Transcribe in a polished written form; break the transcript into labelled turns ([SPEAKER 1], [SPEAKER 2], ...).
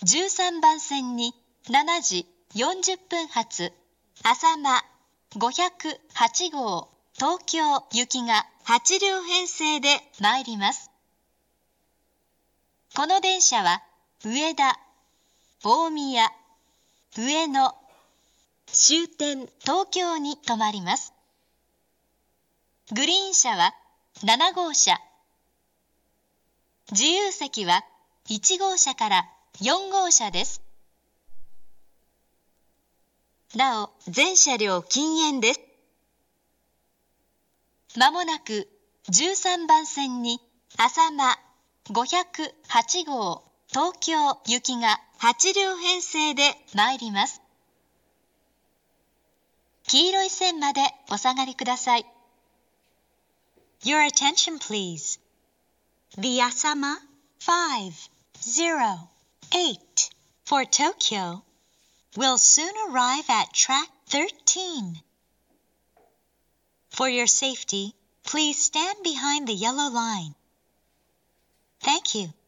[SPEAKER 1] 13番線に7時40分発あさま508号東京行きが8両編成で参ります。この電車は上田、大宮、上野、終点東京に停まります。グリーン車は7号車。自由席は1号車から4号車です。なお、全車両禁煙です。まもなく13番線にあさま508号東京行きが8両編成で参ります。黄色い線までお下がりください。
[SPEAKER 2] Your attention, please. The Asama 508 for Tokyo will soon arrive at track 13. For your safety, please stand behind the yellow line. Thank you.